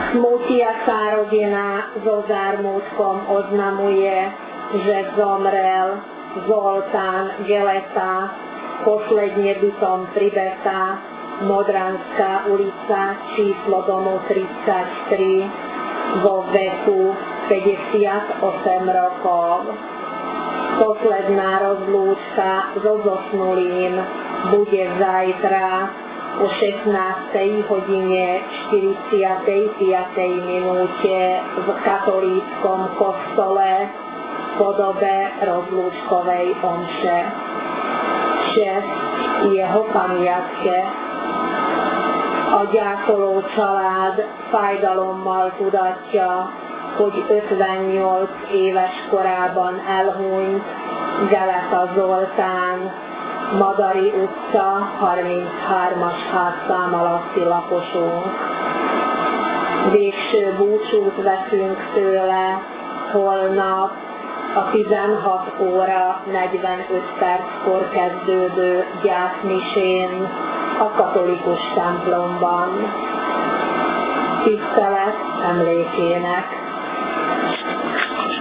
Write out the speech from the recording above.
Smutia sa rodina so zármutkom oznamuje, že zomrel Zoltán Geleta, posledne bytom Tribeta, Modranská ulica, číslo domu 33, vo veku 58 rokov. Posledná rozlúčka so zosnulým bude zajtra o 16:45 v katolíckom kostole v podobe rozlúčkovej omše. Čest jeho pamiatke. A gyászoló család fájdalommal tudatja, hogy 58 éves korában elhunyt Geleta Zoltán, Madari utca, 33-as házszám alatti lakosunk. Végső búcsút veszünk tőle holnap a 16 óra 45 perckor kezdődő gyászmisén a katolikus templomban. Tisztelet emlékének.